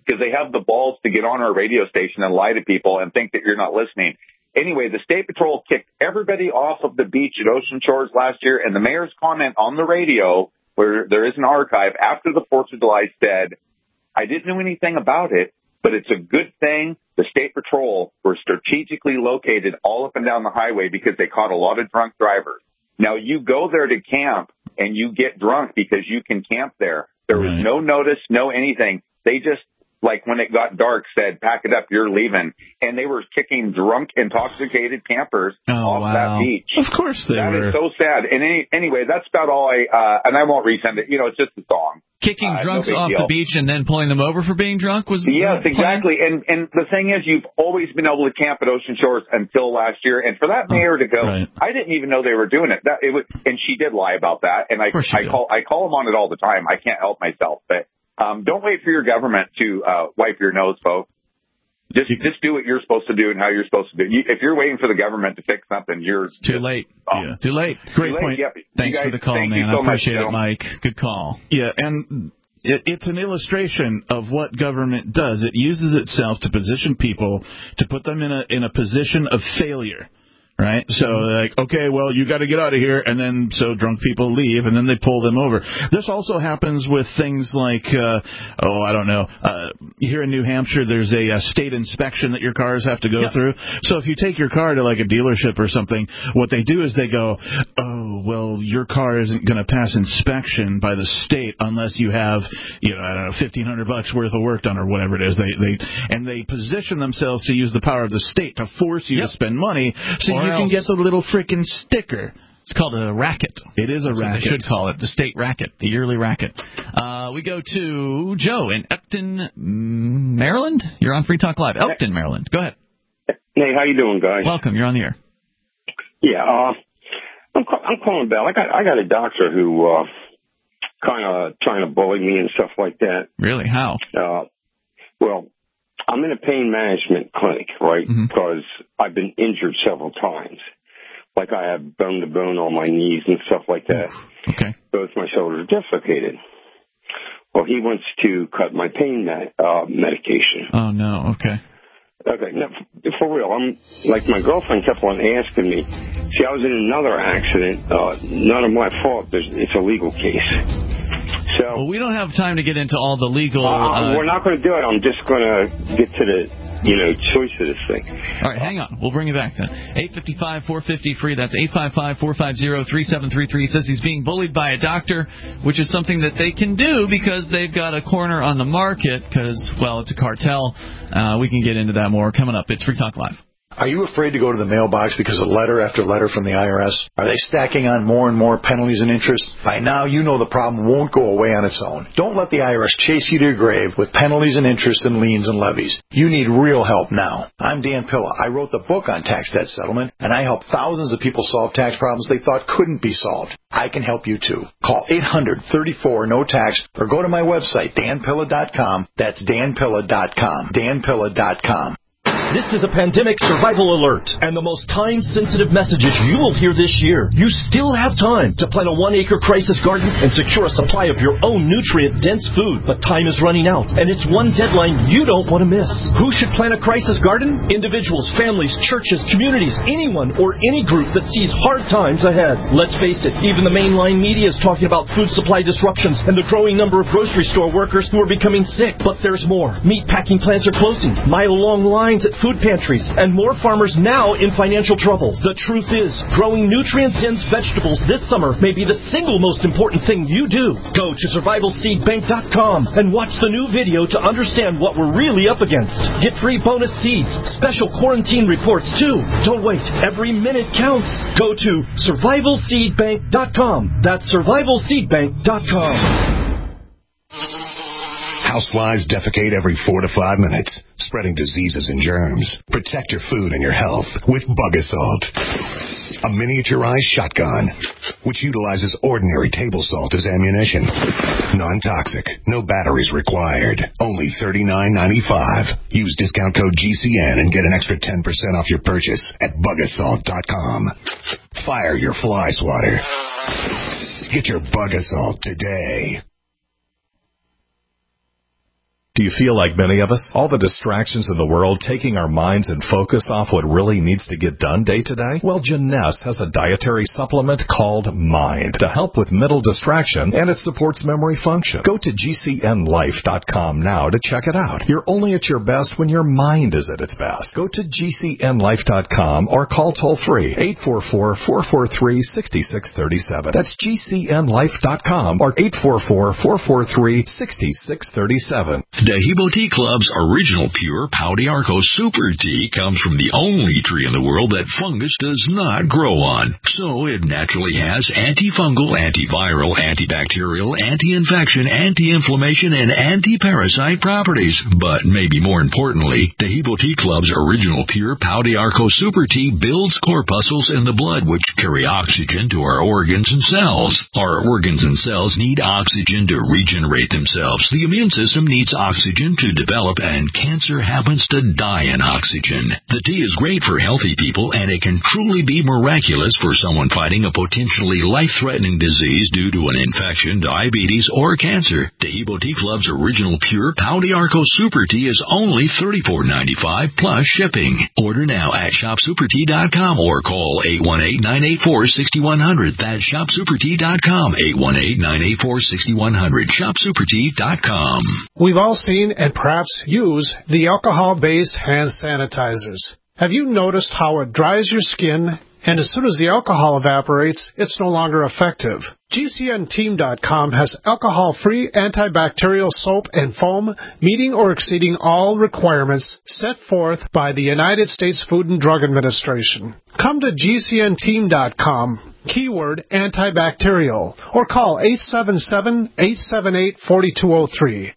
because they have the balls to get on our radio station and lie to people and think that you're not listening. Anyway, the State Patrol kicked everybody off of the beach at Ocean Shores last year, and the mayor's comment on the radio, where there is an archive, after the fourth of July said, I didn't know anything about it, but it's a good thing the State Patrol were strategically located all up and down the highway because they caught a lot of drunk drivers. Now, you go there to camp, and you get drunk because you can camp there. There was no notice, no anything. They just, like when it got dark, said, pack it up, you're leaving. And they were kicking drunk, intoxicated campers oh, off wow. that beach. Of course they that were. That is so sad. And any, anyway, that's about all I, uh, and I won't resend it. You know, it's just a song. Kicking uh, drunks no off deal. the beach and then pulling them over for being drunk was Yes, exactly. And and the thing is, you've always been able to camp at Ocean Shores until last year. And for that mayor to go, right. I didn't even know they were doing it. That it was, and she did lie about that. And I I did. call I call them on it all the time. I can't help myself. But um, don't wait for your government to uh, wipe your nose, folks. Just just do what you're supposed to do and how you're supposed to do. You, if you're waiting for the government to fix something, you're it's too just, late. Oh, yeah, too late. Great too late. point. Yep. Thanks guys, for the call, thank man. You so I appreciate much, it, Mike. Good call. Yeah, and it, it's an illustration of what government does. It uses itself to position people, to put them in a in a position of failure. Right? So, like, okay, well, you got to get out of here, and then so drunk people leave, and then they pull them over. This also happens with things like, uh, oh, I don't know, uh, here in New Hampshire, there's a, a state inspection that your cars have to go yeah. through. So if you take your car to, like, a dealership or something, what they do is they go, oh, well, your car isn't going to pass inspection by the state unless you have, you know, I don't know, fifteen hundred bucks worth of work done or whatever it is. They, they, and they position themselves to use the power of the state to force you yep. to spend money. So or you can get the little freaking sticker. It's called a racket. It is a That's racket. What they should call it, the state racket, the yearly racket. Uh, we go to Joe in Elkton, Maryland. You're on Free Talk Live. Elkton, Maryland. Go ahead. Hey, how you doing, guys? Welcome. You're on the air. Yeah, uh, I'm, ca- I'm calling back. I got I got a doctor who uh, kind of trying to bully me and stuff like that. Really? How? Uh, well, I'm in a pain management clinic, right? Mm-hmm. Because I've been injured several times. Like I have bone to bone on my knees and stuff like that. Okay. Both my shoulders are dislocated. Well, he wants to cut my pain med- uh, medication. Oh, no. Okay. Okay. Now, for real, I'm like my girlfriend kept on asking me. See, I was in another accident. Uh, none of my fault. There's, it's a legal case. So, well, we don't have time to get into all the legal... Uh, uh, we're not going to do it. I'm just going to get to the, you know, choice of this thing. All right, hang on. We'll bring it back then. eight five five, four five zero, free. That's eight five five, four five zero, three seven three three. He says he's being bullied by a doctor, which is something that they can do because they've got a corner on the market because, well, it's a cartel. Uh, we can get into that more coming up. It's Free Talk Live. Are you afraid to go to the mailbox because of letter after letter from the I R S? Are they stacking on more and more penalties and interest? By now, you know the problem won't go away on its own. Don't let the I R S chase you to your grave with penalties and interest and liens and levies. You need real help now. I'm Dan Pilla. I wrote the book on tax debt settlement, and I help thousands of people solve tax problems they thought couldn't be solved. I can help you, too. Call eight hundred, thirty-four, no tax or go to my website, dan pilla dot com. That's dan pilla dot com. dan pilla dot com. This is a pandemic survival alert, and the most time-sensitive messages you will hear this year. You still have time to plant a one-acre crisis garden and secure a supply of your own nutrient-dense food. But time is running out, and it's one deadline you don't want to miss. Who should plant a crisis garden? Individuals, families, churches, communities, anyone or any group that sees hard times ahead. Let's face it, even the mainline media is talking about food supply disruptions and the growing number of grocery store workers who are becoming sick. But there's more. Meat packing plants are closing, mile-long lines at food pantries, and more farmers now in financial trouble. The truth is, growing nutrient-dense vegetables this summer may be the single most important thing you do. Go to survival seed bank dot com and watch the new video to understand what we're really up against. Get free bonus seeds, special quarantine reports too. Don't wait. Every minute counts. Go to survival seed bank dot com. That's survival seed bank dot com. Houseflies defecate every four to five minutes, spreading diseases and germs. Protect your food and your health with Bug-A-Salt, a miniaturized shotgun, which utilizes ordinary table salt as ammunition. Non-toxic, no batteries required. Only thirty-nine ninety-five. Use discount code G C N and get an extra ten percent off your purchase at bug assault dot com. Fire your fly swatter. Get your Bug-A-Salt today. Do you feel like many of us? All the distractions in the world taking our minds and focus off what really needs to get done day to day? Well, Jeunesse has a dietary supplement called Mind to help with mental distraction, and it supports memory function. Go to G C N life dot com now to check it out. You're only at your best when your mind is at its best. Go to G C N life dot com or call toll-free eight four four, four four three, six six three seven. That's G C N life dot com or eight four four, four four three, six six three seven. Dahibo Tea Club's original pure Pau d'Arco Super Tea comes from the only tree in the world that fungus does not grow on. So it naturally has antifungal, antiviral, antibacterial, anti-infection, anti-inflammation, and anti-parasite properties. But maybe more importantly, Dahibo Tea Club's original pure Pau d'Arco Super Tea builds corpuscles in the blood which carry oxygen to our organs and cells. Our organs and cells need oxygen to regenerate themselves. The immune system needs oxygen to develop, and cancer happens to die in oxygen. The tea is great for healthy people, and it can truly be miraculous for someone fighting a potentially life-threatening disease due to an infection, diabetes, or cancer. Dahibo Tea Club's original pure Pau d'Arco Super Tea is only thirty-four ninety-five plus shipping. Order now at shop super tea dot com or call eight one eight, nine eight four, six one zero zero. That's shop super tea dot com, eight one eight, nine eight four, six one zero zero, shop super tea dot com. We've all seen and perhaps use the alcohol-based hand sanitizers. Have you noticed how it dries your skin, and as soon as the alcohol evaporates, it's no longer effective? G C N team dot com has alcohol-free antibacterial soap and foam meeting or exceeding all requirements set forth by the United States Food and Drug Administration. Come to G C N team dot com, keyword antibacterial, or call eight seven seven, eight seven eight, four two zero three.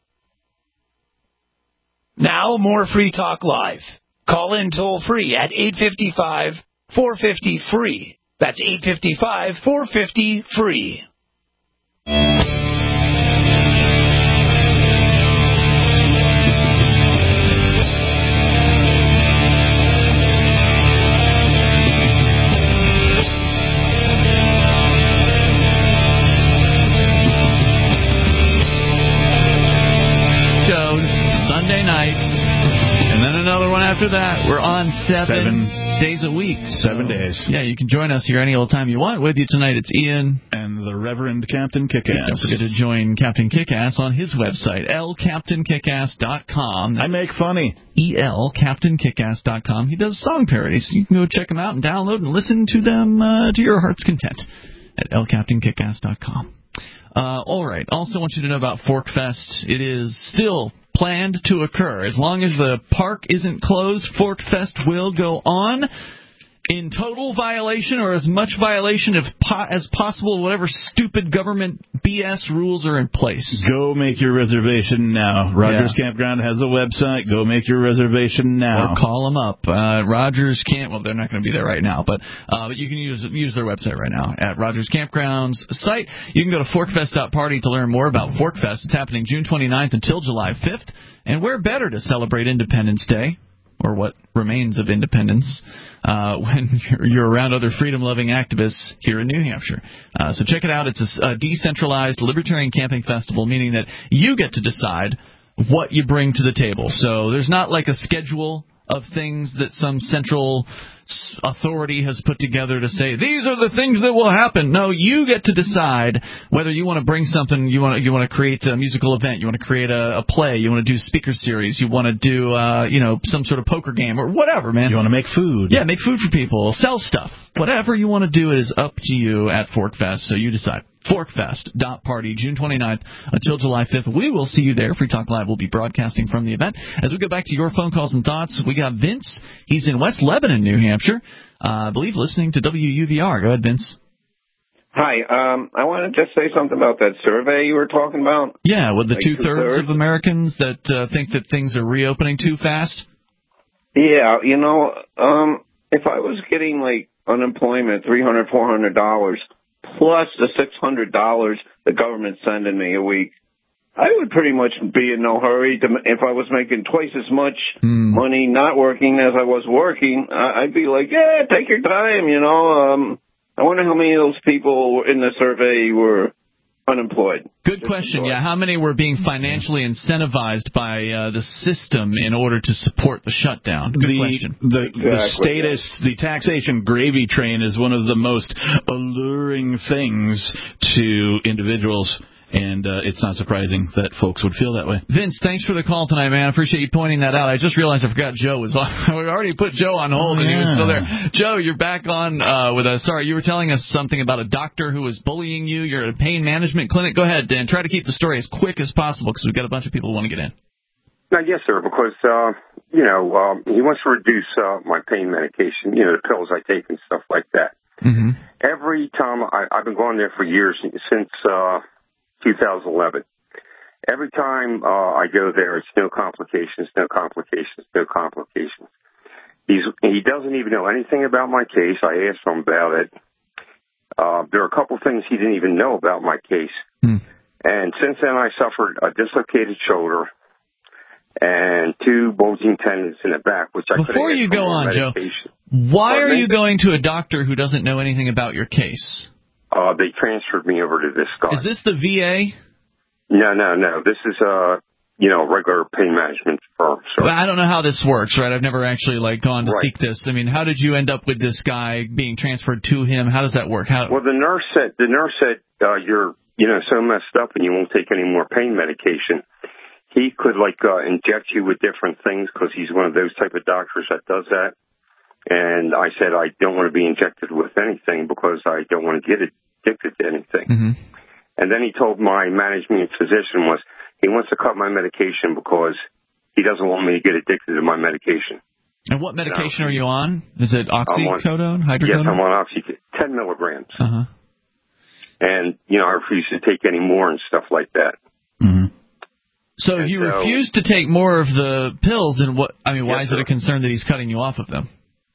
Now more Free Talk Live. Call in toll-free at eight five five, four five zero, free. That's eight five five, four five zero, free. Sunday nights, and then another one after that. We're on seven, seven days a week. So, seven days. Yeah, you can join us here any old time you want. With you tonight, it's Ian. And the Reverend Captain Kickass. Don't forget to join Captain Kickass on his website, el captain kickass dot com. I make funny. E L captain kickass dot com. He does song parodies. You can go check him out and download and listen to them uh, to your heart's content at el captain kickass dot com. Uh, all right. Also want you to know about Forkfest. It is still planned to occur. As long as the park isn't closed, Forkfest will go on in total violation or as much violation of po- as possible, whatever stupid government B S rules are in place. Go make your reservation now. Rogers yeah. Campground has a website. Go make your reservation now. Or call them up. Uh, Rogers can't. Well, they're not going to be there right now, but uh, but you can use use their website right now at Rogers Campground's site. You can go to forkfest dot party to learn more about Forkfest. It's happening June twenty-ninth until July fifth. And where better to celebrate Independence Day, or what remains of independence, uh, when you're, you're around other freedom-loving activists here in New Hampshire. Uh, so check it out. It's a, a decentralized libertarian camping festival, meaning that you get to decide what you bring to the table. So there's not like a schedule of things that some central authority has put together to say, these are the things that will happen. No, you get to decide whether you want to bring something, you want to, you want to create a musical event, you want to create a, a play, you want to do speaker series, you want to do, uh, you know, some sort of poker game or whatever, man. You want to make food. Yeah, make food for people, sell stuff. Whatever you want to do, it is up to you at Forkfest, so you decide. Forkfest dot party, June twenty-ninth until July fifth. We will see you there. Free Talk Live will be broadcasting from the event. As we go back to your phone calls and thoughts, we got Vince. He's in West Lebanon, New Hampshire. Uh, I believe listening to W U V R. Go ahead, Vince. Hi. Um, I want to just say something about that survey you were talking about. Yeah, with the like two-thirds two-thirds? of Americans that uh, think that things are reopening too fast. Yeah, you know, um, if I was getting, like, unemployment, three hundred dollars, four hundred dollars, plus the six hundred dollars the government's sending me a week, I would pretty much be in no hurry. To, if I was making twice as much mm. money not working as I was working, I'd be like, yeah, take your time, you know. Um, I wonder how many of those people in the survey were unemployed. Good question. Yeah, how many were being financially incentivized by uh, the system in order to support the shutdown? Good the, question. The, exactly, the statist, the taxation gravy train is one of the most alluring things to individuals. And uh, it's not surprising that folks would feel that way. Vince, thanks for the call tonight, man. I appreciate you pointing that out. I just realized I forgot Joe was on. We already put Joe on hold, oh, and yeah. he was still there. Joe, you're back on uh, with us. Sorry, you were telling us something about a doctor who was bullying you. You're at a pain management clinic. Go ahead, Dan. Try to keep the story as quick as possible because we've got a bunch of people who want to get in. Uh, yes, sir, because, uh, you know, um, he wants to reduce uh, my pain medication, you know, the pills I take and stuff like that. Mm-hmm. Every time, I, I've been going there for years, since uh, two thousand eleven. Every time uh, I go there, it's no complications, no complications, no complications. He's, he doesn't even know anything about my case. I asked him about it. Uh, there are a couple things he didn't even know about my case. Mm. And since then, I suffered a dislocated shoulder and two bulging tendons in the back, which I could Before you go on, medication. Joe, why Pardon are me? you going to a doctor who doesn't know anything about your case? Uh, they transferred me over to this guy. Is this the V A? No, no, no. This is a, you know, regular pain management firm. So. Well, I don't know how this works, right? I've never actually, like, gone to right. seek this. I mean, how did you end up with this guy being transferred to him? How does that work? How? Well, the nurse said, the nurse said, uh, you're, you know, so messed up and you won't take any more pain medication. He could, like, uh, inject you with different things because he's one of those type of doctors that does that. And I said, I don't want to be injected with anything because I don't want to get addicted to anything. Mm-hmm. And then he told my management physician was he wants to cut my medication because he doesn't want me to get addicted to my medication. And what medication are you on? Is it oxycodone, hydrocodone? Yes, I'm on oxycodone, ten milligrams. Uh-huh. And, you know, I refuse to take any more and stuff like that. Mm-hmm. So and if you so, refuse to take more of the pills, then what? I mean, why yes, is it sir. a concern that he's cutting you off of them?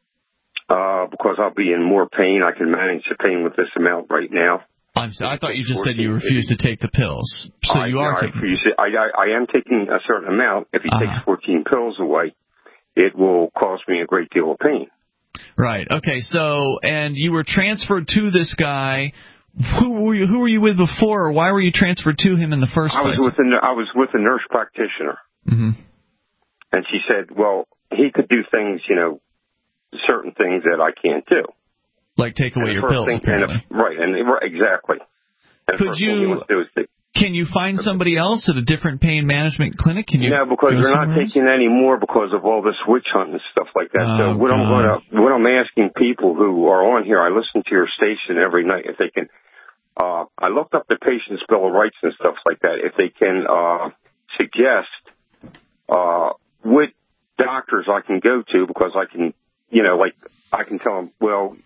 Uh, because I'll be in more pain. I can manage the pain with this amount right now. I'm sorry, I thought you just said you refused to take the pills. So I, you are I taking refuse it. I, I, I am taking a certain amount. If he uh-huh. takes fourteen pills away, it will cause me a great deal of pain. Right. Okay. So, and you were transferred to this guy. Who were you? Who were you with before, or why were you transferred to him in the first I place? was with a, I was with a nurse practitioner, mm-hmm. and she said, "Well, he could do things, you know, certain things that I can't do." Like take away your pills, thing, apparently. And if, right, and exactly. And Could you, can you find somebody else at a different pain management clinic? Can you? No, because they're not taking any more because of all this witch hunt and stuff like that. Oh, so what God. I'm going to, what I'm asking people who are on here, I listen to your station every night, if they can, uh, I looked up the patient's Bill of Rights and stuff like that, if they can, uh, suggest, uh, what doctors I can go to because I can, you know, like, I can tell them, well,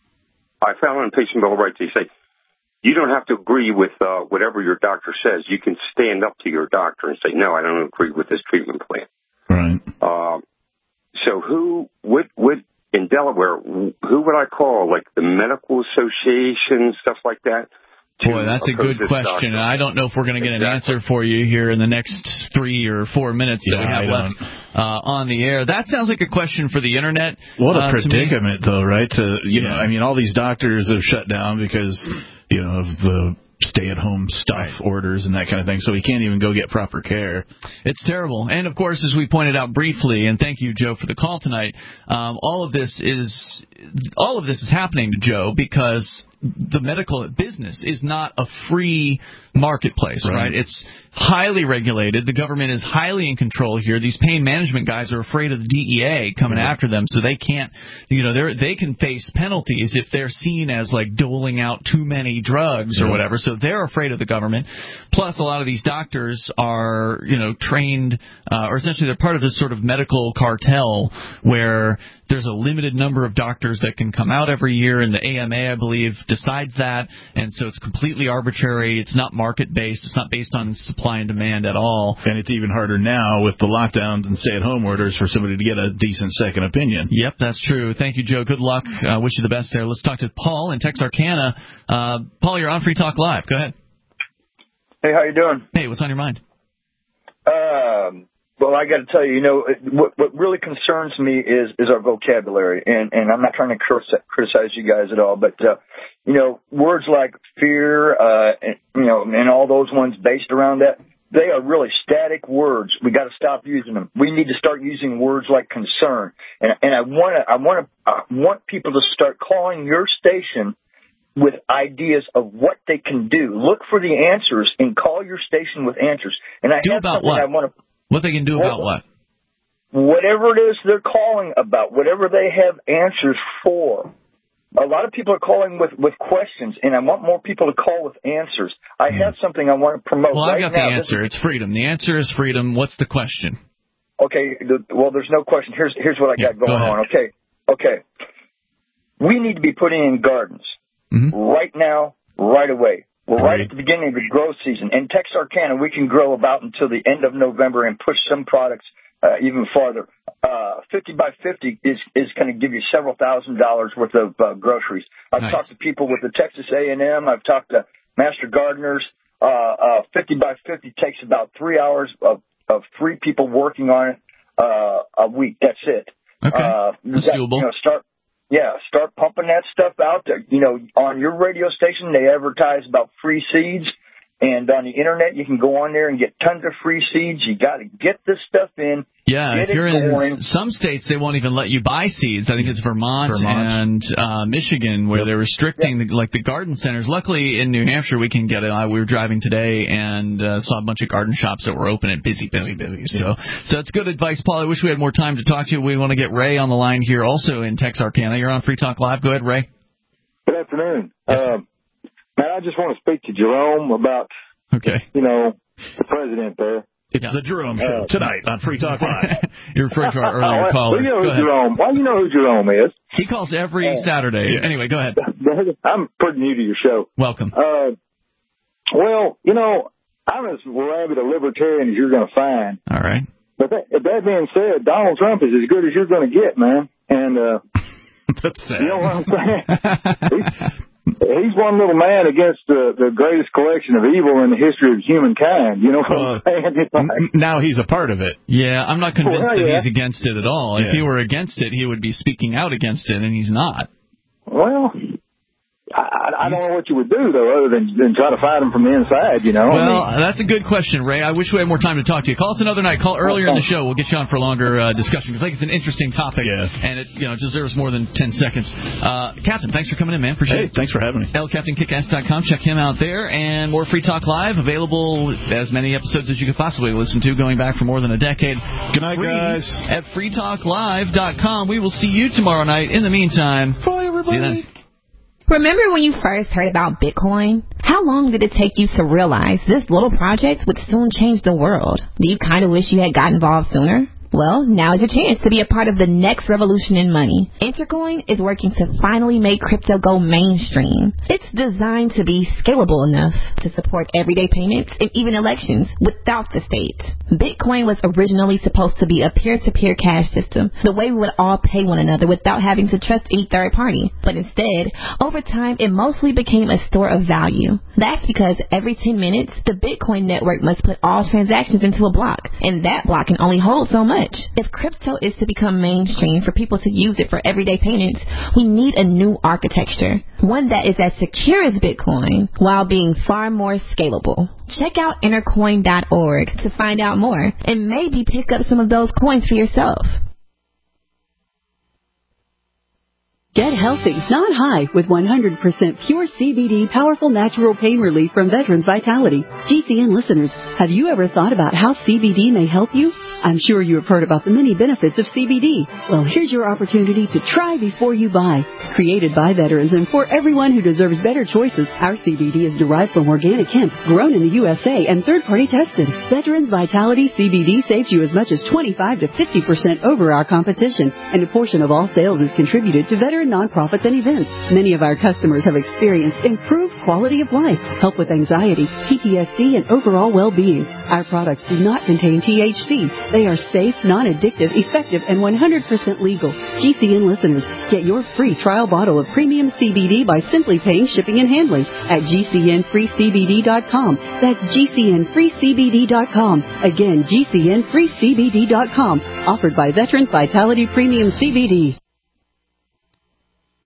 I found on Patient Bill of Rights, they say, you don't have to agree with uh, whatever your doctor says. You can stand up to your doctor and say, no, I don't agree with this treatment plan. Right. Uh, so who would, would, in Delaware, who would I call? Like the medical association, stuff like that? Boy, that's a good question. And I don't know if we're going to get exactly. an answer for you here in the next three or four minutes that yeah, we have I left uh, on the air. That sounds like a question for the Internet. What a uh, predicament, though, right? To you yeah. know, I mean, all these doctors have shut down because you know of the stay-at-home stuff right. orders and that kind of thing, so he can't even go get proper care. It's terrible. And, of course, as we pointed out briefly, and thank you, Joe, for the call tonight, um, all of this is all of this is happening to Joe because the medical business is not a free marketplace, right. right? It's highly regulated. The government is highly in control here. These pain management guys are afraid of the D E A coming right. after them, so they can't, you know, they they can face penalties if they're seen as like doling out too many drugs or yeah. whatever. So they're afraid of the government. Plus, a lot of these doctors are, you know, trained, uh, or essentially they're part of this sort of medical cartel where there's a limited number of doctors that can come out every year, and the A M A, I believe, decides that, and so it's completely arbitrary. It's not market-based. It's not based on supply and demand at all. And it's even harder now with the lockdowns and stay-at-home orders for somebody to get a decent second opinion. Yep, that's true. Thank you, Joe. Good luck. Uh, wish you the best there. Let's talk to Paul in Texarkana. Uh, Paul, you're on Free Talk Live. Go ahead. Hey, how you doing? Hey, what's on your mind? Um, Well, I got to tell you, you know, what what really concerns me is is our vocabulary, and and I'm not trying to criticize you guys at all, but uh, you know, words like fear, uh, and, you know, and all those ones based around that, they are really static words. We got to stop using them. We need to start using words like concern, and and I want to I want to I want people to start calling your station with ideas of what they can do. Look for the answers and call your station with answers. And I do have about something what? I want to. What they can do about what? Whatever it is they're calling about, whatever they have answers for. A lot of people are calling with, with questions, and I want more people to call with answers. I have something I want to promote. Well, right I got now. the answer. It's freedom. The answer is freedom. What's the question? Okay, the, well, there's no question. Here's here's what I yeah, got going go on. Okay, okay. We need to be putting in gardens mm-hmm. right now, right away. We're right at the beginning of the growth season. In Texarkana, we can grow about until the end of November and push some products uh, even farther. Uh, fifty by fifty is, is going to give you several thousand dollars worth of uh, groceries. I've nice. talked to people with the Texas A and M. I've talked to master gardeners. Uh, uh, fifty by fifty takes about three hours of, of three people working on it uh, a week. That's it. Okay. Uh, That's got, doable. You know, start. Yeah, start pumping that stuff out there. You know, on your radio station, they advertise about free seeds. And on the Internet, you can go on there and get tons of free seeds. You got to get this stuff in. Yeah, get if you're it going. in some states, they won't even let you buy seeds. I think it's Vermont, Vermont. and uh, Michigan, where yep. they're restricting, yep. the, like, the garden centers. Luckily, in New Hampshire, we can get it. Uh, we were driving today and uh, saw a bunch of garden shops that were open and busy, busy, busy. So, so it's good advice, Paul. I wish we had more time to talk to you. We want to get Ray on the line here, also in Texarkana. You're on Free Talk Live. Go ahead, Ray. Good afternoon. Yes, uh, man, I just want to speak to Jerome about, okay. you know, the president there. It's yeah. the Jerome Show uh, tonight on Free Talk Live. You're referring to our earlier caller. Well, you know who Jerome. Well, you know who Jerome is. He calls every uh, Saturday. Yeah. Anyway, go ahead. I'm pretty new to your show. Welcome. Uh, well, you know, I'm as rabid a libertarian as you're going to find. All right. But that, that being said, Donald Trump is as good as you're going to get, man. And uh, that's sad. You know what I'm saying? He's one little man against the, the greatest collection of evil in the history of humankind. You know what uh, I'm saying? It's like, now he's a part of it. Yeah, I'm not convinced well, that yeah. he's against it at all. Yeah. If he were against it, he would be speaking out against it, and he's not. Well, I, I don't know what you would do, though, other than, than try to fight him from the inside, you know? Well, I mean, that's a good question, Ray. I wish we had more time to talk to you. Call us another night. Call earlier in the show. We'll get you on for a longer uh, discussion, because I think it's an interesting topic, yeah. and it you know deserves more than ten seconds. Uh, Captain, thanks for coming in, man. Appreciate hey, it. Thanks for having me. El Captain Kick Ass dot com. Check him out there. And more Free Talk Live, available as many episodes as you could possibly listen to, going back for more than a decade. Good night, Free guys. At free talk live dot com. We will see you tomorrow night. In the meantime, bye, everybody. See you then. Remember when you first heard about Bitcoin? How long did it take you to realize this little project would soon change the world? Do you kind of wish you had got involved sooner? Well, now is your chance to be a part of the next revolution in money. Intercoin is working to finally make crypto go mainstream. It's designed to be scalable enough to support everyday payments and even elections without the state. Bitcoin was originally supposed to be a peer-to-peer cash system, the way we would all pay one another without having to trust any third party. But instead, over time, it mostly became a store of value. That's because every ten minutes, the Bitcoin network must put all transactions into a block, and that block can only hold so much. If crypto is to become mainstream for people to use it for everyday payments, we need a new architecture, one that is as secure as Bitcoin while being far more scalable. Check out intercoin dot org to find out more and maybe pick up some of those coins for yourself. Get healthy, not high, with one hundred percent pure C B D powerful natural pain relief from Veterans Vitality. G C N listeners, have you ever thought about how C B D may help you? I'm sure you have heard about the many benefits of C B D. Well, here's your opportunity to try before you buy. Created by veterans and for everyone who deserves better choices, our C B D is derived from organic hemp, grown in the U S A and third-party tested. Veterans Vitality C B D saves you as much as twenty-five to fifty percent over our competition, and a portion of all sales is contributed to veteran nonprofits and events. Many of our customers have experienced improved quality of life, help with anxiety, P T S D, and overall well-being. Our products do not contain T H C. They are safe, non-addictive, effective, and one hundred percent legal. G C N listeners, get your free trial retail bottle of premium C B D by simply paying shipping and handling at G C N free C B D dot com. That's G C N free C B D dot com. Again, G C N free C B D dot com. Offered by Veterans Vitality Premium C B D.